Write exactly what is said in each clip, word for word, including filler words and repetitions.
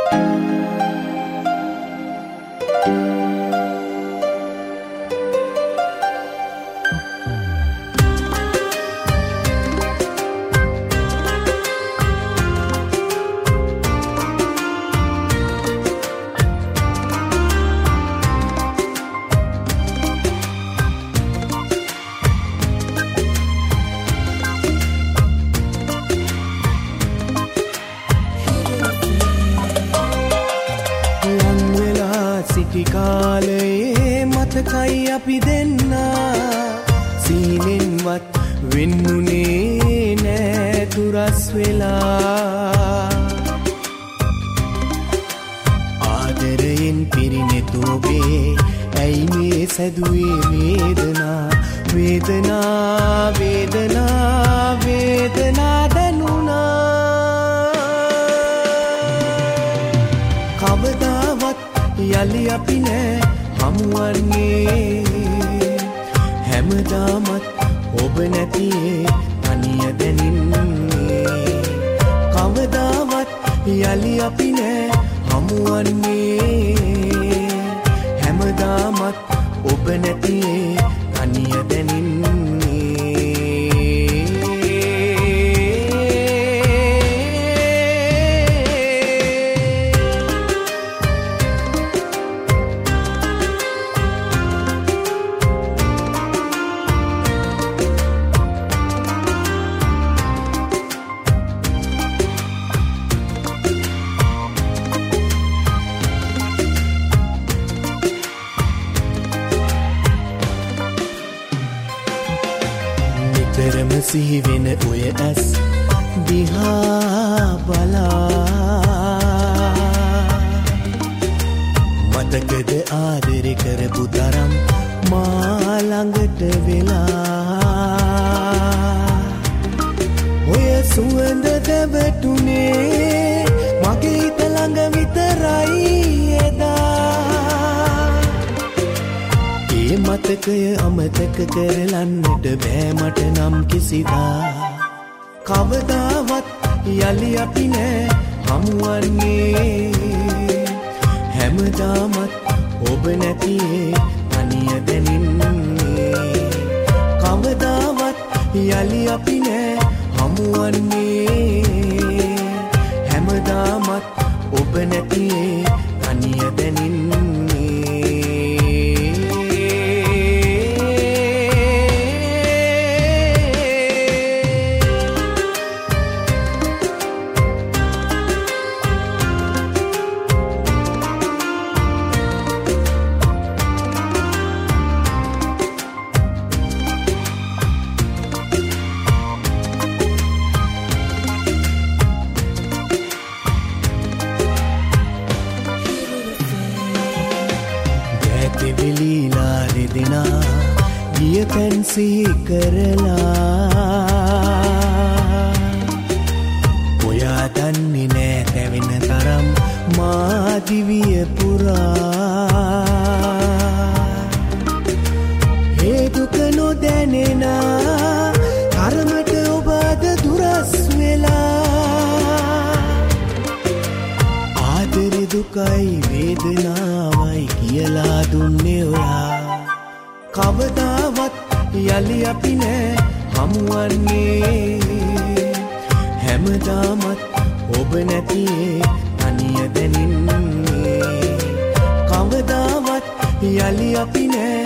කාලයේ මතකයි අපි දෙන්නා සීනෙන්වත් වෙන්නුනේ නෑ දුරස් වෙලා ආදරයෙන් පිරිනෙතෝබේ ඇයි මේ සැදුවේ වේදනා වේදනා වේදනා වේදනා දැනුණා කවදාවත් යලි අපි නෑ හමුවන්නේ හැමදාමත් ඔබ නැතියේ තනිය දැනින්නේ කවදාවත් යලි අපි නෑ හමුවන්නේ හැමදාමත් ඔබ නැතියේ තනිය දැනින්නේ නිතරම සිහි වෙන ඔය ඇස් දිහා බලා මතකද ආදරේ කරපු තරම් මා ළඟට වෙලා ඔය සුවඳ දැවටුනේ මගේ හිත ළඟ විතරයි එදා ඒ මතකය අමතක කරලන්නට බෑ මට නම් කිසිදා කවදාවත් යලි අපි නෑ හමුවන්නේ හැමදාමත් ඔබ නැතියේ තනිය දැනින්නේ කවදාවත් යලි අපි නෑ හමුවන්නේ හැමදාමත් ඔබ නැතියේ තනිය දැනින්නේ වෙලීලා දෙදෙනා ගිය තැන් සිහි කරලා ඔයා දන්නේ නෑ තැවෙන තරම් මා දිවිය පුරා ඒ දුක නොදැනෙන තරමට ඔබ අද දුරස් වෙලා ආදරේ දුකයි වේදනාවයි කියලා දුන්නේ ඔයා කවදාවත් යලි අපි නෑ හමුවන්නේ හැමදාමත් ඔබ නැතියේ තනිය දැනින්නේ කවදාවත් යලි අපි නෑ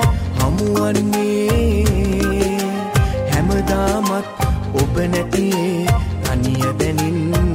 හමුවන්නේ හැමදාමත් ඔබ නැතියේ තනිය දැනින්නේ